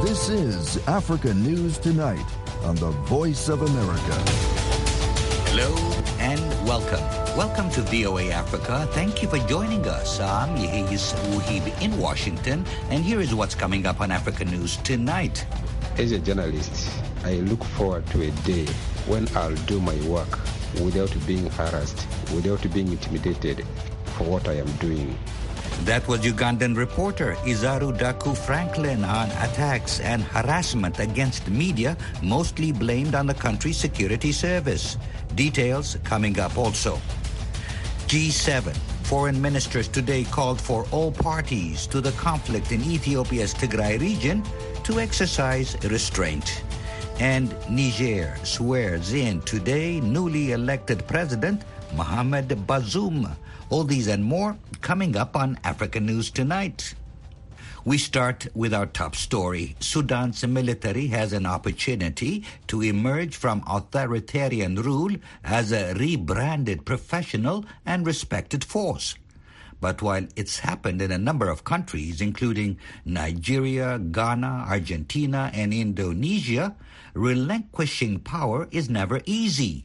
This is Africa News Tonight on the Voice of America. Hello and welcome. Welcome to VOA Africa. Thank you for joining us. I'm Yehis Wuhib in Washington, and here is what's coming up on Africa News Tonight. As a journalist, I look forward to a day when I'll do my work without being harassed, without being intimidated for what I am doing. That was Ugandan reporter Izaru Daku Franklin on attacks and harassment against media, mostly blamed on the country's security service. Details coming up also. G7 foreign ministers today called for all parties to the conflict in Ethiopia's Tigray region to exercise restraint. And Niger swears in today newly elected President Mohamed Bazoum. All these and more coming up on Africa News Tonight. We start with our top story. Sudan's military has an opportunity to emerge from authoritarian rule as a rebranded professional and respected force. But while it's happened in a number of countries, including Nigeria, Ghana, Argentina, and Indonesia, relinquishing power is never easy.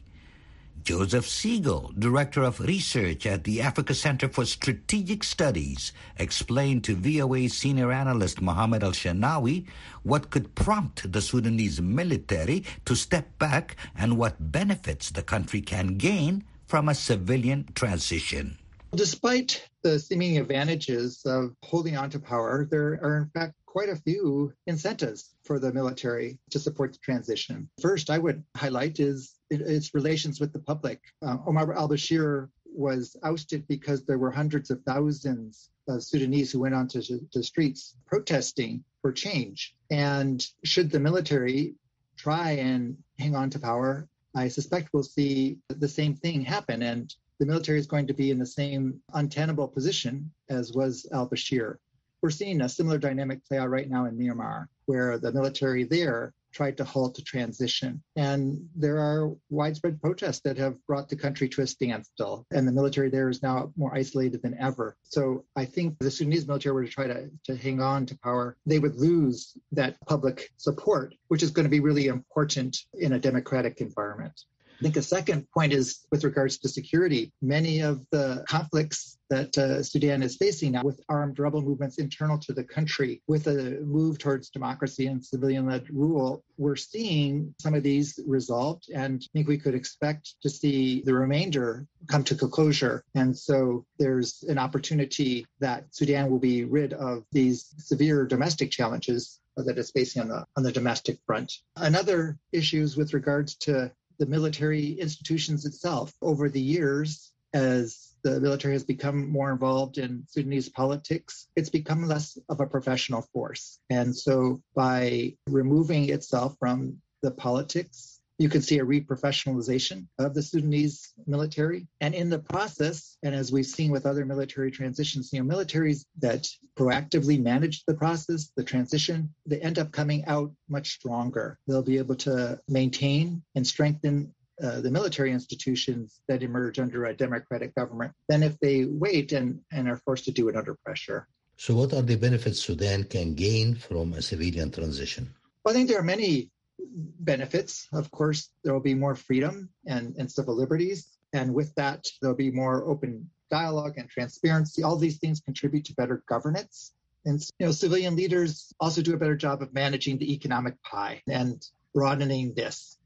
Joseph Siegel, Director of Research at the Africa Center for Strategic Studies, explained to VOA senior analyst Mohammed Al-Shanawi what could prompt the Sudanese military to step back and what benefits the country can gain from a civilian transition. Despite the seeming advantages of holding on to power, there are in fact quite a few incentives for the military to support the transition. First, I would highlight is its relations with the public. Omar al-Bashir was ousted because there were hundreds of thousands of Sudanese who went onto the streets protesting for change. And should the military try and hang on to power, I suspect we'll see the same thing happen. And the military is going to be in the same untenable position as was al-Bashir. We're seeing a similar dynamic play out right now in Myanmar, where the military there tried to halt the transition. And there are widespread protests that have brought the country to a standstill. And the military there is now more isolated than ever. So I think the Sudanese military were to try to hang on to power, they would lose that public support, which is going to be really important in a democratic environment. I think a second point is with regards to security. Many of the conflicts that Sudan is facing now with armed rebel movements internal to the country, with a move towards democracy and civilian-led rule, we're seeing some of these resolved, and I think we could expect to see the remainder come to closure. And so there's an opportunity that Sudan will be rid of these severe domestic challenges that it's facing on the domestic front. Another issue is with regards to the military institutions itself. Over the years, as the military has become more involved in Sudanese politics, it's become less of a professional force. And so by removing itself from the politics, you can see a reprofessionalization of the Sudanese military. And in the process, and as we've seen with other military transitions, militaries that proactively manage the process, the transition, they end up coming out much stronger. They'll be able to maintain and strengthen the military institutions that emerge under a democratic government than if they wait and are forced to do it under pressure. So what are the benefits Sudan can gain from a civilian transition? Well, I think there are many benefits. Of course, there will be more freedom and civil liberties. And with that, there'll be more open dialogue and transparency. All these things contribute to better governance. And civilian leaders also do a better job of managing the economic pie and broadening this.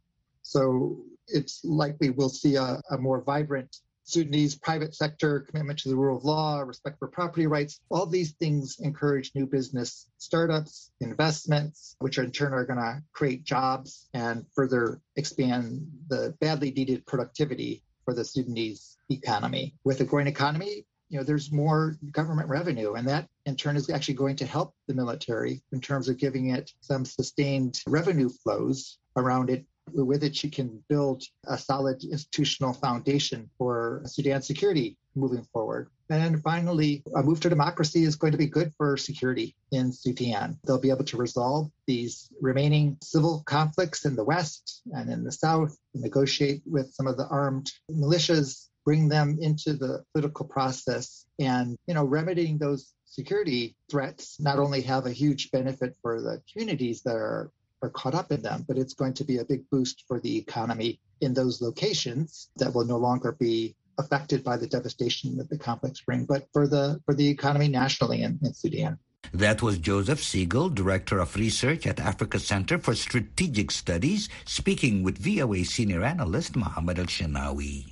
So it's likely we'll see a more vibrant Sudanese private sector, commitment to the rule of law, respect for property rights. All these things encourage new business startups, investments, which in turn are going to create jobs and further expand the badly needed productivity for the Sudanese economy. With a growing economy, there's more government revenue, and that in turn is actually going to help the military in terms of giving it some sustained revenue flows around it. With it, you can build a solid institutional foundation for Sudan's security moving forward. And then finally, a move to democracy is going to be good for security in Sudan. They'll be able to resolve these remaining civil conflicts in the West and in the South, negotiate with some of the armed militias bring them into the political process. And, remedying those security threats not only have a huge benefit for the communities that are caught up in them, but it's going to be a big boost for the economy in those locations that will no longer be affected by the devastation that the conflicts bring, but for the economy nationally in Sudan. That was Joseph Siegel, Director of Research at Africa Center for Strategic Studies, speaking with VOA senior analyst Mohammed Al-Shanawi.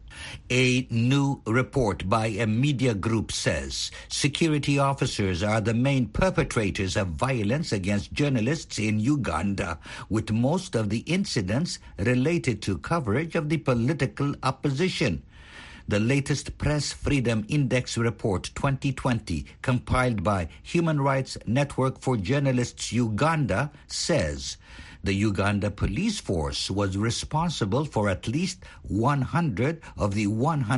A new report by a media group says security officers are the main perpetrators of violence against journalists in Uganda, with most of the incidents related to coverage of the political opposition. The latest Press Freedom Index Report 2020, compiled by Human Rights Network for Journalists Uganda, says the Uganda police force was responsible for at least 100 of the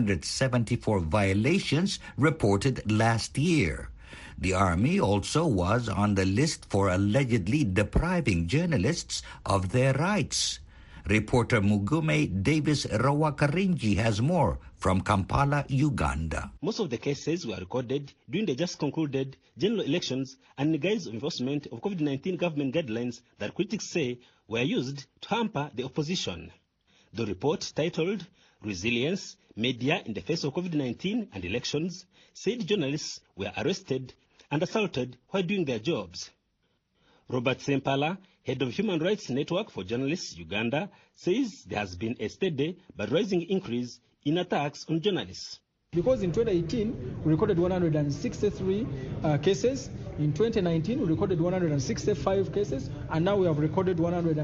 174 violations reported last year. The army also was on the list for allegedly depriving journalists of their rights. Reporter Mugume Davis Rawakarinji has more from Kampala, Uganda. Most of the cases were recorded during the just concluded general elections and in the guise of enforcement of COVID-19 government guidelines that critics say were used to hamper the opposition. The report, titled Resilience, Media in the Face of COVID-19 and Elections, said journalists were arrested and assaulted while doing their jobs. Robert Sempala, head of Human Rights Network for Journalists Uganda, says there has been a steady but rising increase in attacks on journalists. Because in 2018, we recorded 163 cases. In 2019, we recorded 165 cases. And now we have recorded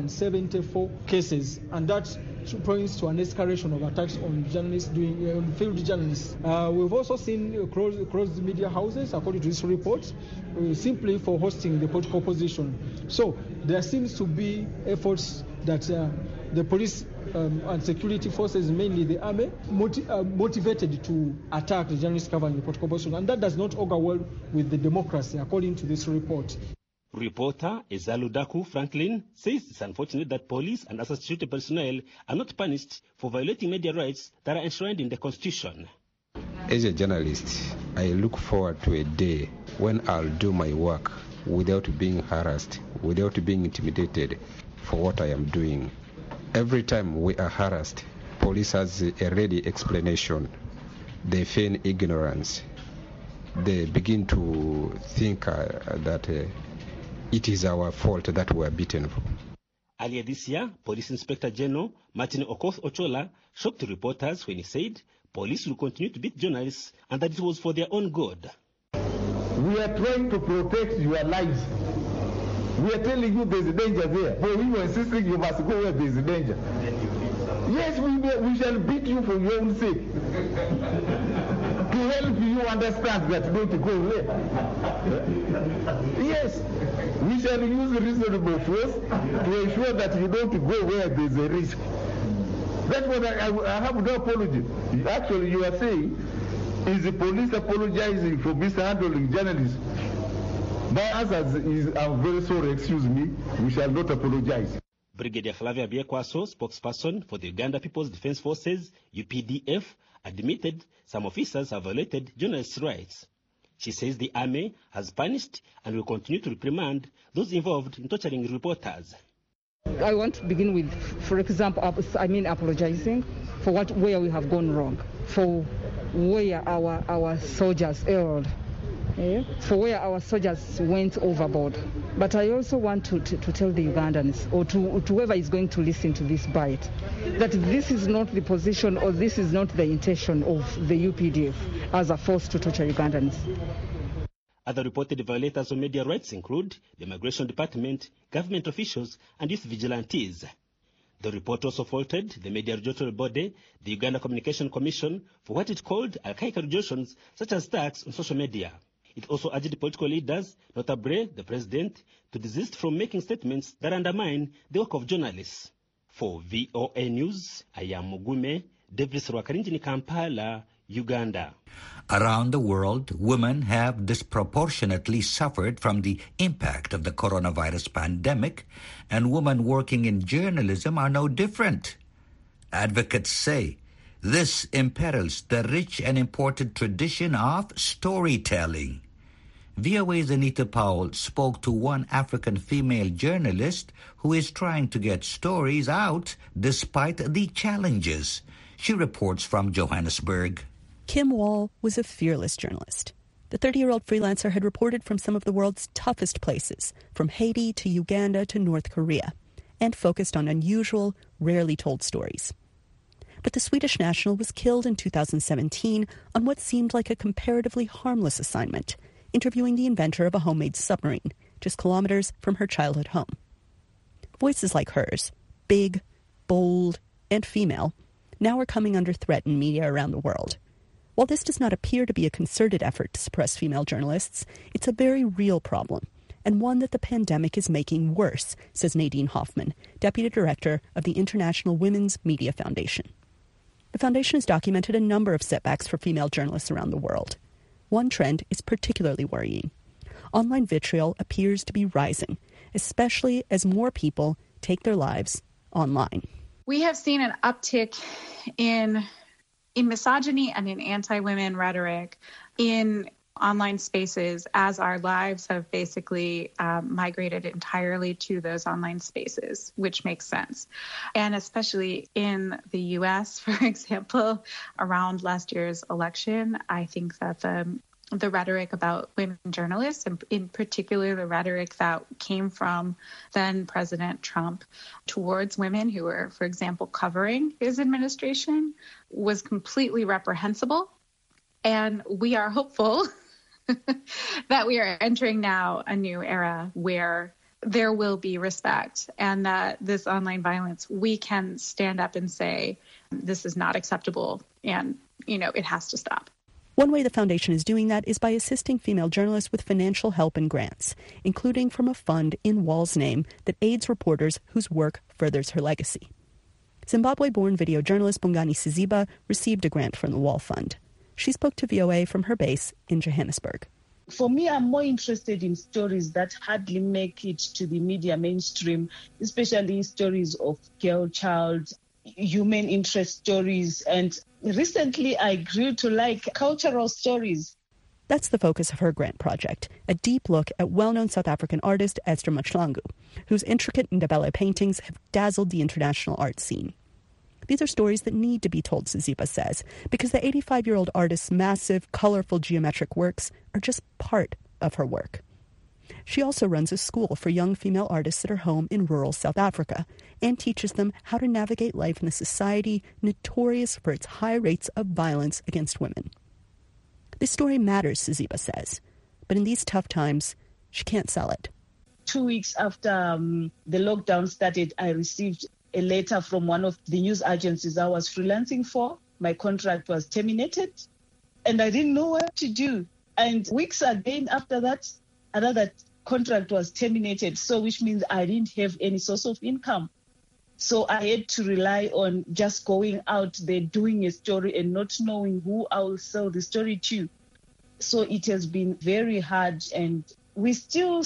174 cases. And that points to an escalation of attacks on journalists, field journalists. We've also seen closed media houses, according to this report, simply for hosting the political opposition. So there seems to be efforts that the police and security forces, mainly the army, motivated to attack the journalists covering the political opposition. And that does not augur well with the democracy, according to this report. Reporter Ezalu Daku Franklin says it's unfortunate that police and other security personnel are not punished for violating media rights that are enshrined in the Constitution. As a journalist, I look forward to a day when I'll do my work without being harassed, without being intimidated for what I am doing. Every time we are harassed, police has a ready explanation. They feign ignorance. They begin to think that it is our fault that we are beaten. Earlier this year, Police Inspector General Martin Okoth Ochola shocked reporters when he said police will continue to beat journalists and that it was for their own good. We are trying to protect your lives. We are telling you there's a danger there, but we were insisting you must go where there's a danger. Yes, we shall beat you for your own sake. To help you understand that don't go there. Yes, we shall use reasonable force to ensure that you don't go where there's a risk. That's what I have no apology. Actually, you are saying, is the police apologizing for mishandling journalists? My answer is, I'm very sorry, excuse me, we shall not apologize. Brigadier Flavia Biekwaso, spokesperson for the Uganda People's Defense Forces, UPDF, admitted some officers have violated journalists' rights. She says the army has punished and will continue to reprimand those involved in torturing reporters. I want to begin with, for example, apologizing for where we have gone wrong, for where our soldiers erred, for where our soldiers went overboard. But I also want to tell the Ugandans, or to whoever is going to listen to this bite, that this is not the position or this is not the intention of the UPDF as a force to torture Ugandans. Other reported violators of media rights include the Immigration Department, government officials, and youth vigilantes. The report also faulted the media regulatory body, the Uganda Communication Commission, for what it called archaic regulations such as tax on social media. It also urged political leaders, notably the president, to desist from making statements that undermine the work of journalists. For VOA News, I am Mugume Davis Rwakarinji, Kampala, Uganda. Around the world, women have disproportionately suffered from the impact of the coronavirus pandemic, and women working in journalism are no different. Advocates say This imperils the rich and important tradition of storytelling. VOA's Anita Powell spoke to one African female journalist who is trying to get stories out despite the challenges. She reports from Johannesburg. Kim Wall was a fearless journalist. The 30-year-old freelancer had reported from some of the world's toughest places, from Haiti to Uganda to North Korea, and focused on unusual, rarely told stories. But the Swedish national was killed in 2017 on what seemed like a comparatively harmless assignment, interviewing the inventor of a homemade submarine, just kilometers from her childhood home. Voices like hers, big, bold, and female, now are coming under threat in media around the world. While this does not appear to be a concerted effort to suppress female journalists, it's a very real problem, and one that the pandemic is making worse, says Nadine Hoffman, Deputy Director of the International Women's Media Foundation. The foundation has documented a number of setbacks for female journalists around the world. One trend is particularly worrying. Online vitriol appears to be rising, especially as more people take their lives online. We have seen an uptick in misogyny and in anti-women rhetoric in online spaces as our lives have basically migrated entirely to those online spaces, which makes sense. And especially in the U.S., for example, around last year's election, I think that the rhetoric about women journalists, and in particular the rhetoric that came from then President Trump towards women who were, for example, covering his administration, was completely reprehensible. And we are hopeful that we are entering now a new era where there will be respect, and that this online violence, we can stand up and say, this is not acceptable, and, it has to stop. One way the foundation is doing that is by assisting female journalists with financial help and grants, including from a fund in Wall's name that aids reporters whose work furthers her legacy. Zimbabwe-born video journalist Bongani Siziba received a grant from the Wall Fund. She spoke to VOA from her base in Johannesburg. For me, I'm more interested in stories that hardly make it to the media mainstream, especially stories of girl child, human interest stories. And recently I grew to like cultural stories. That's the focus of her grant project, a deep look at well-known South African artist Esther Mahlangu, whose intricate Ndebele paintings have dazzled the international art scene. These are stories that need to be told, Siziba says, because the 85-year-old artist's massive, colorful geometric works are just part of her work. She also runs a school for young female artists at her home in rural South Africa and teaches them how to navigate life in a society notorious for its high rates of violence against women. This story matters, Siziba says, but in these tough times, she can't sell it. 2 weeks after the lockdown started, I received a letter from one of the news agencies I was freelancing for. My contract was terminated, and I didn't know what to do. And weeks again after that, another contract was terminated, so which means I didn't have any source of income. So I had to rely on just going out there, doing a story and not knowing who I will sell the story to. So it has been very hard, and we're still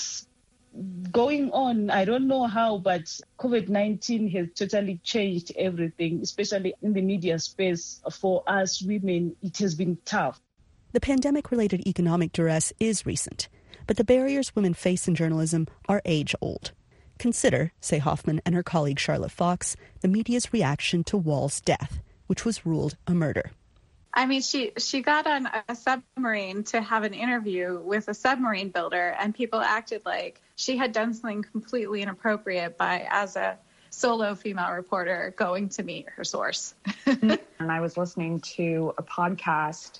going on. I don't know how, but COVID-19 has totally changed everything, especially in the media space. For us women, it has been tough. The pandemic-related economic duress is recent, but the barriers women face in journalism are age-old. Consider, say Hoffman and her colleague Charlotte Fox, the media's reaction to Wall's death, which was ruled a murder. I mean, she got on a submarine to have an interview with a submarine builder, and people acted like she had done something completely inappropriate by, as a solo female reporter, going to meet her source. And I was listening to a podcast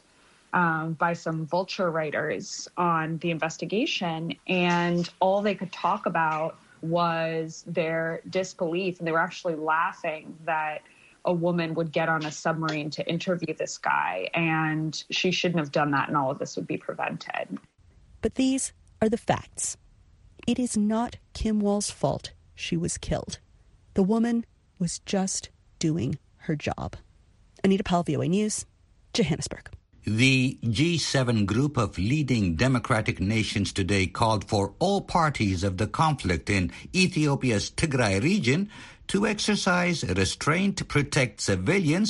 by some Vulture writers on the investigation, and all they could talk about was their disbelief, and they were actually laughing that a woman would get on a submarine to interview this guy, and she shouldn't have done that, and all of this would be prevented. But these are the facts. It is not Kim Wall's fault she was killed. The woman was just doing her job. Anita Powell, VOA News, Johannesburg. The G7 group of leading democratic nations today called for all parties of the conflict in Ethiopia's Tigray region to exercise restraint to protect civilians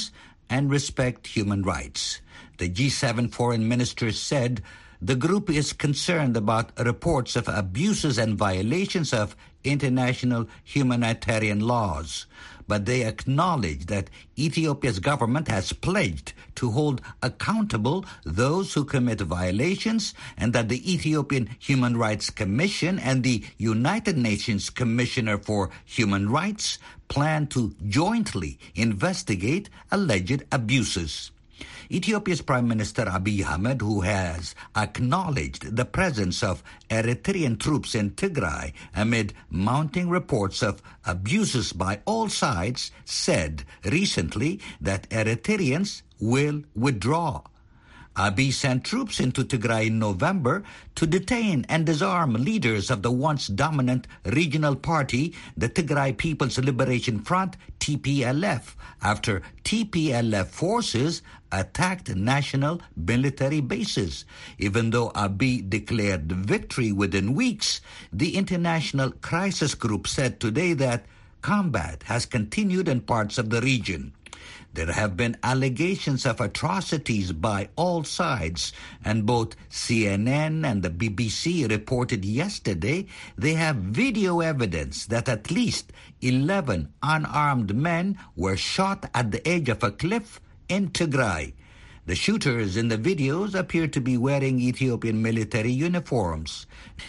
and respect human rights. The G7 foreign ministers said the group is concerned about reports of abuses and violations of international humanitarian laws, but they acknowledge that Ethiopia's government has pledged to hold accountable those who commit violations, and that the Ethiopian Human Rights Commission and the United Nations Commissioner for Human Rights plan to jointly investigate alleged abuses. Ethiopia's Prime Minister Abiy Ahmed, who has acknowledged the presence of Eritrean troops in Tigray amid mounting reports of abuses by all sides, said recently that Eritreans will withdraw. Abiy sent troops into Tigray in November to detain and disarm leaders of the once dominant regional party, the Tigray People's Liberation Front, TPLF, after TPLF forces attacked national military bases. Even though Abiy declared victory within weeks, the International Crisis Group said today that combat has continued in parts of the region. There have been allegations of atrocities by all sides, and both CNN and the BBC reported yesterday they have video evidence that at least 11 unarmed men were shot at the edge of a cliff in Tigray. The shooters in the videos appear to be wearing Ethiopian military uniforms.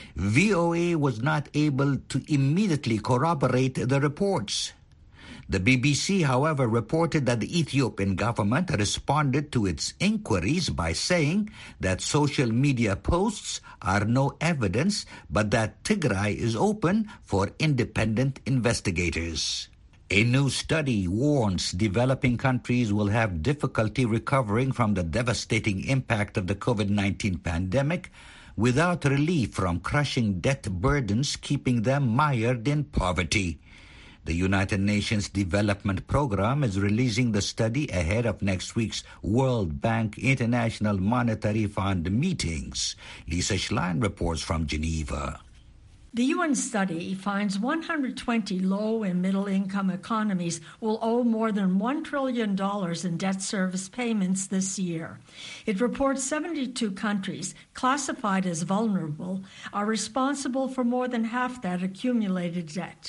VOA was not able to immediately corroborate the reports. The BBC, however, reported that the Ethiopian government responded to its inquiries by saying that social media posts are no evidence, but that Tigray is open for independent investigators. A new study warns developing countries will have difficulty recovering from the devastating impact of the COVID-19 pandemic without relief from crushing debt burdens keeping them mired in poverty. The United Nations Development Program is releasing the study ahead of next week's World Bank International Monetary Fund meetings. Lisa Schlein reports from Geneva. The UN study finds 120 low- and middle-income economies will owe more than $1 trillion in debt service payments this year. It reports 72 countries classified as vulnerable are responsible for more than half that accumulated debt.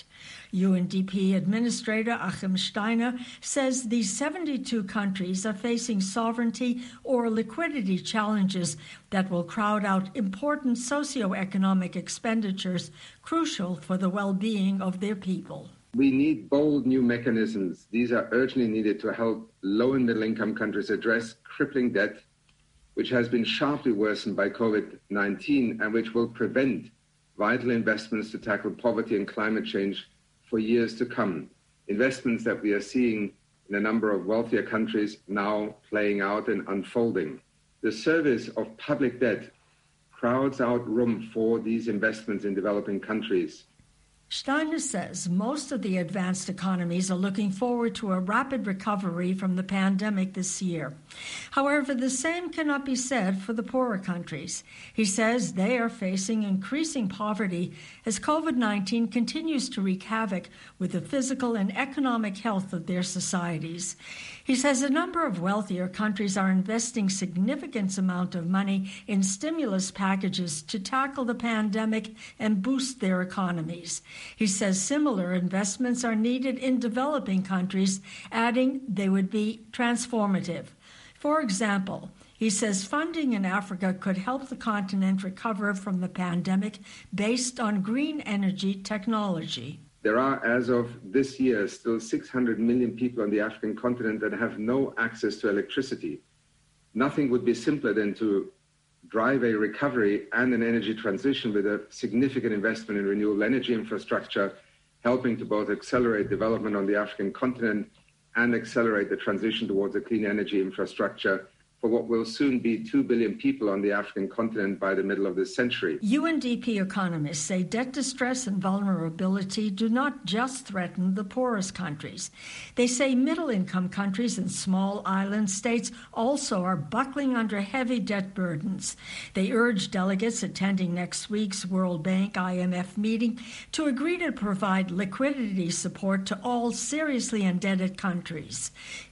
UNDP Administrator Achim Steiner says these 72 countries are facing sovereignty or liquidity challenges that will crowd out important socioeconomic expenditures crucial for the well-being of their people. We need bold new mechanisms. These are urgently needed to help low and middle-income countries address crippling debt, which has been sharply worsened by COVID-19 and which will prevent vital investments to tackle poverty and climate change for years to come. Investments that we are seeing in a number of wealthier countries now playing out and unfolding. The service of public debt crowds out room for these investments in developing countries. Steiner says most of the advanced economies are looking forward to a rapid recovery from the pandemic this year. However, the same cannot be said for the poorer countries. He says they are facing increasing poverty as COVID-19 continues to wreak havoc with the physical and economic health of their societies. He says a number of wealthier countries are investing significant amount of money in stimulus packages to tackle the pandemic and boost their economies. He says similar investments are needed in developing countries, adding they would be transformative. For example, he says funding in Africa could help the continent recover from the pandemic based on green energy technology. There are, as of this year, still 600 million people on the African continent that have no access to electricity. Nothing would be simpler than to drive a recovery and an energy transition with a significant investment in renewable energy infrastructure, helping to both accelerate development on the African continent and accelerate the transition towards a clean energy infrastructure for what will soon be 2 billion people on the African continent by the middle of this century. UNDP economists say debt distress and vulnerability do not just threaten the poorest countries. They say middle-income countries and small island states also are buckling under heavy debt burdens. They urge delegates attending next week's World Bank IMF meeting to agree to provide liquidity support to all seriously indebted countries.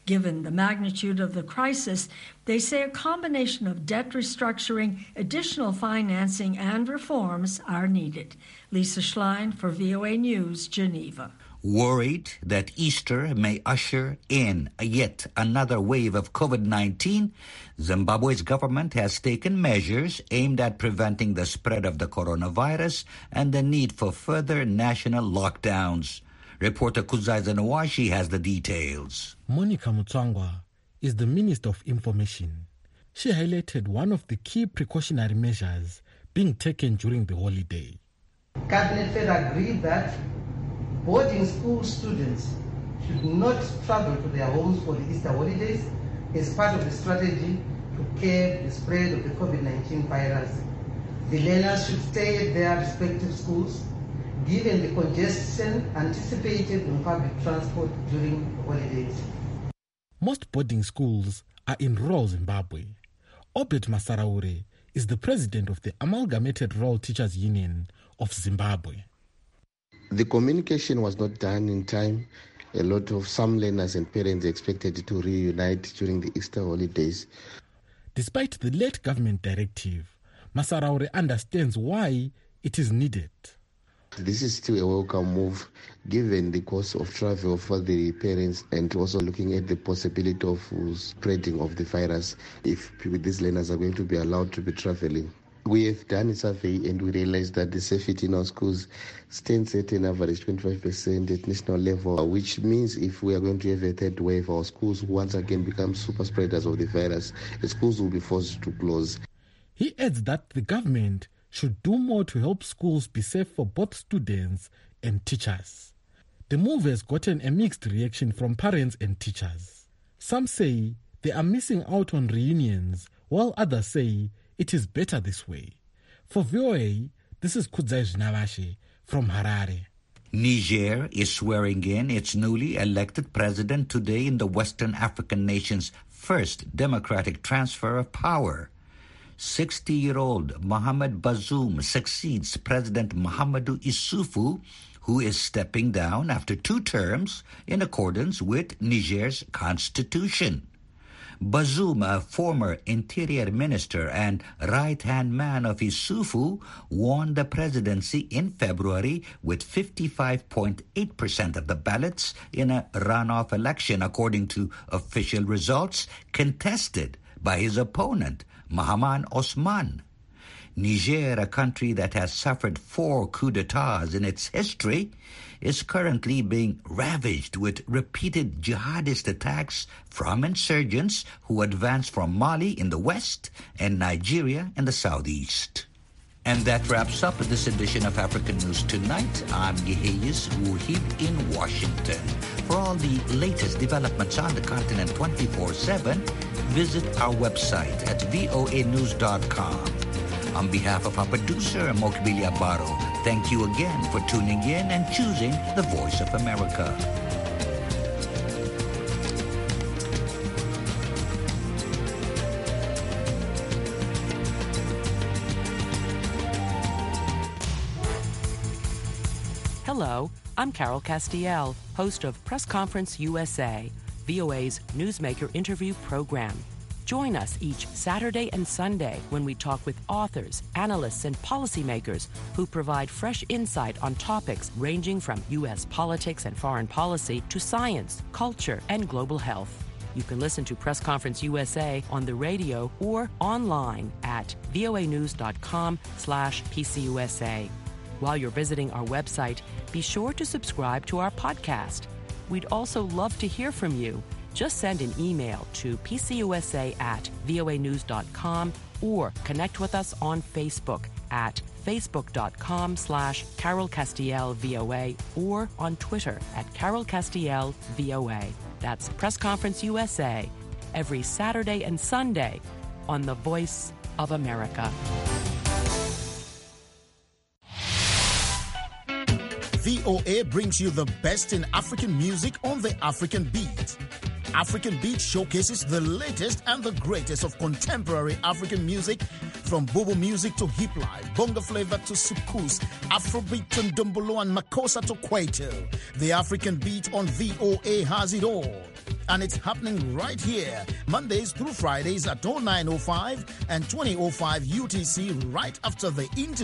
Given the magnitude of the crisis, they say a combination of debt restructuring, additional financing, and reforms are needed. Lisa Schlein for VOA News, Geneva. Worried that Easter may usher in yet another wave of COVID-19, Zimbabwe's government has taken measures aimed at preventing the spread of the coronavirus and the need for further national lockdowns. Reporter Kuzaisa Nawashi has the details. Monica Mutswangwa is the Minister of Information. She highlighted one of the key precautionary measures being taken during the holiday. Cabinet further agreed that boarding school students should not travel to their homes for the Easter holidays as part of the strategy to curb the spread of the COVID-19 virus. The learners should stay at their respective schools, given the congestion anticipated on public transport during the holidays. Most boarding schools are in rural Zimbabwe. Obed Masaraure is the president of the Amalgamated Rural Teachers Union of Zimbabwe. The communication was not done in time. Some learners and parents expected to reunite during the Easter holidays. Despite the late government directive, Masaraure understands why it is needed. This is still a welcome move given the cost of travel for the parents and also looking at the possibility of spreading of the virus if these learners are going to be allowed to be traveling. We have done a survey and we realized that the safety in our schools stands at an average 25% at national level, which means if we are going to have a third wave, our schools once again become super spreaders of the virus. The schools will be forced to close. He adds that the government should do more to help schools be safe for both students and teachers. The move has gotten a mixed reaction from parents and teachers. Some say they are missing out on reunions, while others say it is better this way. For VOA, this is Kuzaisa Nawashi from Harare. Niger is swearing in its newly elected president today in the Western African nation's first democratic transfer of power. 60-year-old Mohamed Bazoum succeeds President Mahamadou Issoufou, who is stepping down after 2 terms in accordance with Niger's constitution. Bazoum, a former interior minister and right-hand man of Issoufou, won the presidency in February with 55.8% of the ballots in a runoff election, according to official results contested by his opponent, Mahaman Osman. Niger, a country that has suffered 4 coups d'etats in its history, is currently being ravaged with repeated jihadist attacks from insurgents who advance from Mali in the west and Nigeria in the southeast. And that wraps up this edition of African News Tonight. I'm Geheyes Wuhib in Washington. For all the latest developments on the continent 24/7, visit our website at voanews.com. On behalf of our producer, Mokbili Abaro, thank you again for tuning in and choosing the Voice of America. Hello, I'm Carol Castiel, host of Press Conference USA, VOA's newsmaker interview program. Join us each Saturday and Sunday when we talk with authors, analysts, and policymakers who provide fresh insight on topics ranging from U.S. politics and foreign policy to science, culture, and global health. You can listen to Press Conference USA on the radio or online at voanews.com/PCUSA. While you're visiting our website, be sure to subscribe to our podcast. We'd also love to hear from you. Just send an email to pcusa@voanews.com or connect with us on Facebook at facebook.com/Carol Castiel VOA or on Twitter at Carol Castiel VOA. That's Press Conference USA every Saturday and Sunday on the Voice of America. VOA brings you the best in African music on the African Beat. African Beat showcases the latest and the greatest of contemporary African music, from Bobo music to hip life, bongo flavor to soukous, Afrobeat to Ndombolo and Makossa to Kwaito. The African Beat on VOA has it all. and it's happening right here, Mondays through Fridays at 09:05 and 20:05 UTC, right after the internet.